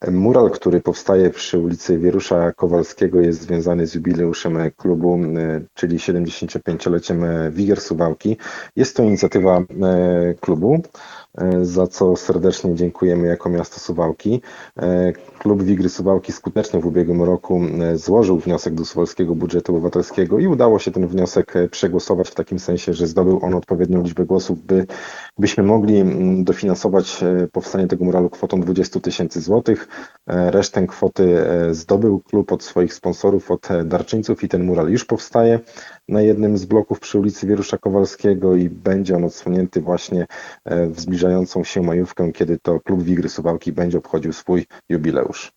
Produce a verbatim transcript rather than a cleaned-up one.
Mural, który powstaje przy ulicy Wierusza Kowalskiego, jest związany z jubileuszem klubu, e, czyli siedemdziesięciopięcioleciem Wigier Suwałki. Jest to inicjatywa e, klubu, e, za co serdecznie dziękujemy jako miasto Suwałki. E, Klub Wigry Suwałki skutecznie w ubiegłym roku e, złożył wniosek do Suwalskiego Budżetu Obywatelskiego i udało się ten wniosek e, przegłosować w takim sensie, że zdobył on odpowiednią liczbę głosów, by, byśmy mogli mm, dofinansować e, powstanie tego muralu kwotą dwadzieścia tysięcy złotych. E, Resztę kwoty e, zdobył klub od swoich sponsorów, od e, darczyńców i ten mural już powstaje na jednym z bloków przy ulicy Wierusza Kowalskiego i będzie on odsłonięty właśnie e, w zbliżającą się majówkę, kiedy to klub Wigry Suwałki będzie obchodził swój jubileusz.